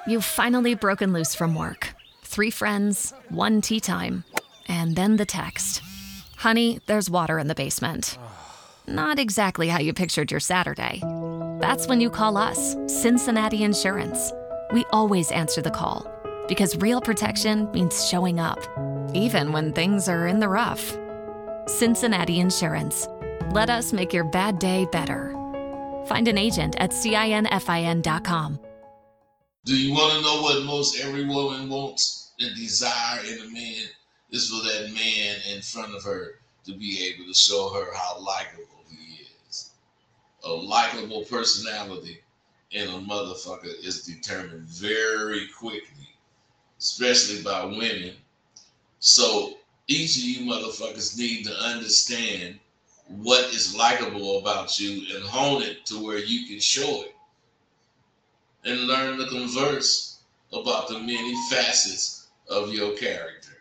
You've finally broken loose from work. 3 friends, 1 tea time, and then the text. Honey, there's water in the basement. Not exactly how you pictured your Saturday. That's when you call us, Cincinnati Insurance. We always answer the call because real protection means showing up, even when things are in the rough. Cincinnati Insurance. Let us make your bad day better. Find an agent at CINFIN.com. Do you want to know what most every woman wants and desire in a man? Is for that man in front of her to be able to show her how likable he is. A likable personality in a motherfucker is determined very quickly, especially by women. So each of you motherfuckers need to understand what is likable about you and hone it to where you can show it and learn to converse about the many facets of your character.